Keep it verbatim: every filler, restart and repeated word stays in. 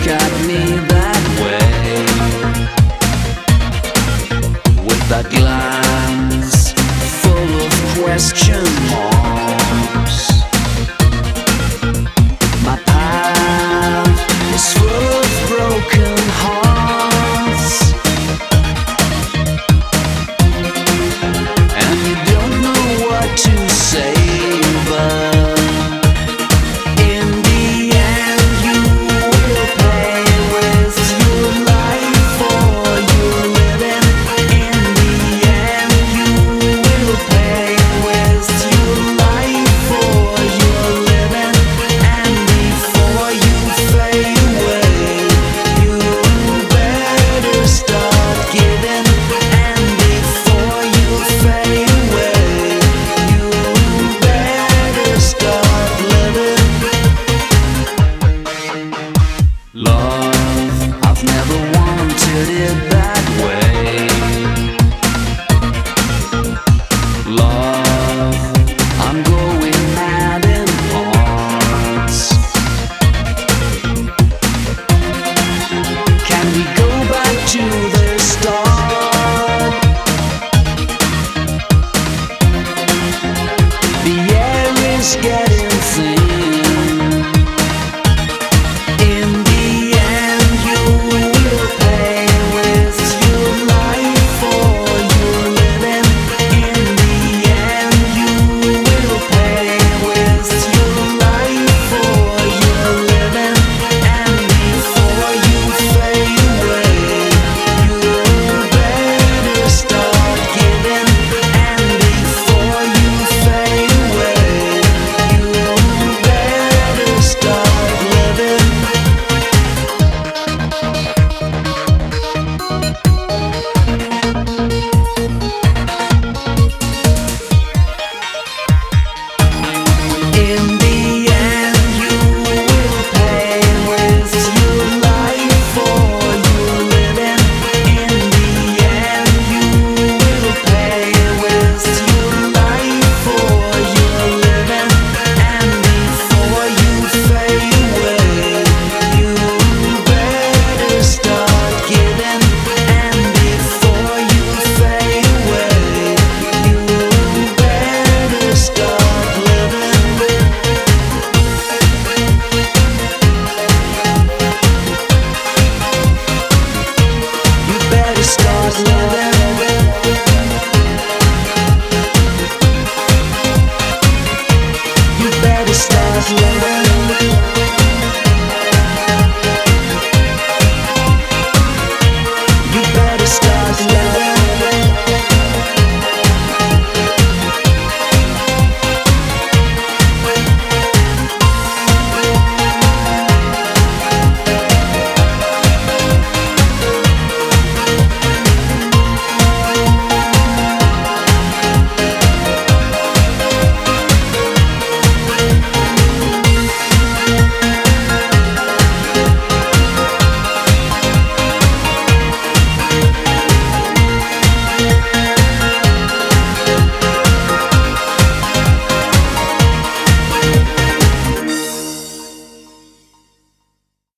at me that way, with that glance full of question marks. My path is full of broken hearts, and you don't know what to say, but in the end you will pay with your life for your living. In the end you will pay with your life for your living. And before you fade away, you better start giving. And before you fade away, you better start living. Love, I've never wanted it better.